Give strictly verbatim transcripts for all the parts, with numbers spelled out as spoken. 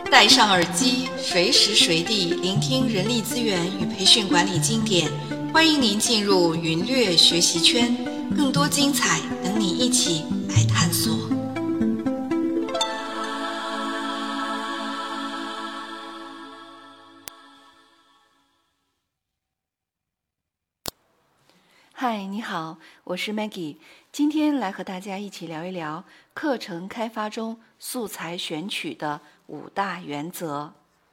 戴上耳机，随时随地聆听人力资源与培训管理经典。欢迎您进入云略学习圈，更多精彩等你一起来探索。 嗨，你好，我是 Maggie， 今天来和大家一起聊一聊课程开发中素材选取的五大原则。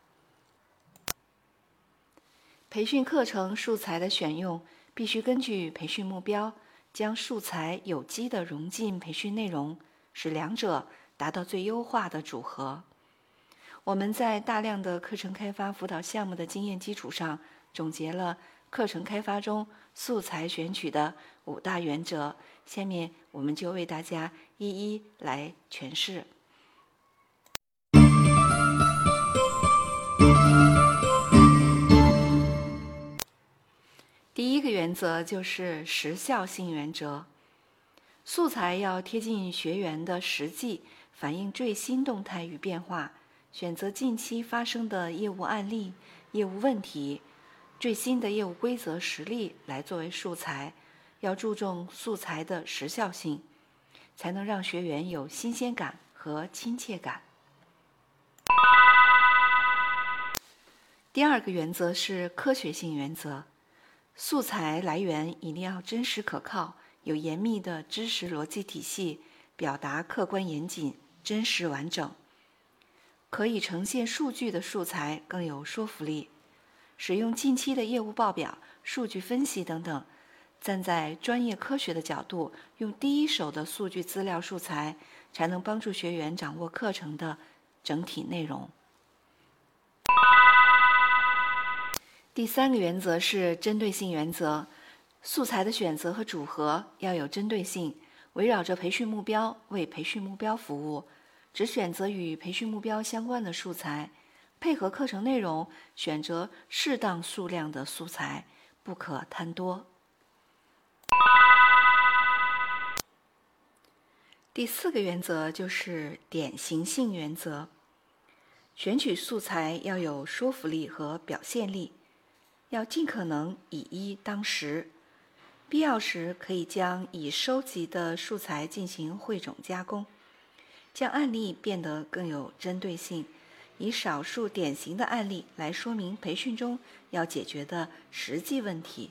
培训课程素材的选用必须根据培训目标，将素材有机地融进培训内容，使两者达到最优化的组合。我们在大量的课程开发辅导项目的经验基础上，总结了课程开发中素材选取的五大原则，下面我们就为大家一一来诠释。第一个原则就是时效性原则，素材要贴近学员的实际，反映最新动态与变化，选择近期发生的业务案例、业务问题、最新的业务规则实例来作为素材，要注重素材的时效性，才能让学员有新鲜感和亲切感。第二个原则是科学性原则，素材来源一定要真实可靠，有严密的知识逻辑体系，表达客观严谨、真实完整。可以呈现数据的素材更有说服力。使用近期的业务报表、数据分析等等，站在专业科学的角度，用第一手的数据资料素材，才能帮助学员掌握课程的整体内容。第三个原则是针对性原则，素材的选择和组合要有针对性，围绕着培训目标为培训目标服务，只选择与培训目标相关的素材，配合课程内容选择适当数量的素材，不可贪多。第四个原则就是典型性原则，选取素材要有说服力和表现力，要尽可能以一当十，必要时可以将已收集的素材进行汇总加工，将案例变得更有针对性，以少数典型的案例来说明培训中要解决的实际问题。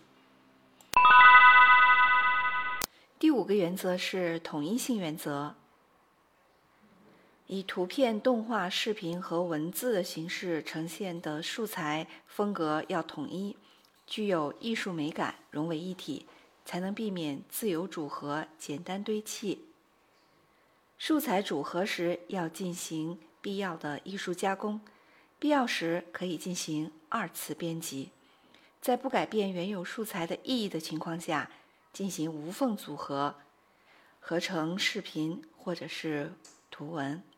第五个原则是统一性原则，以图片、动画、视频和文字的形式呈现的素材风格要统一，具有艺术美感，融为一体，才能避免自由组合、简单堆砌。素材组合时要进行必要的艺术加工，必要时可以进行二次编辑，在不改变原有素材的意义的情况下，进行无缝组合，合成视频或者是图文。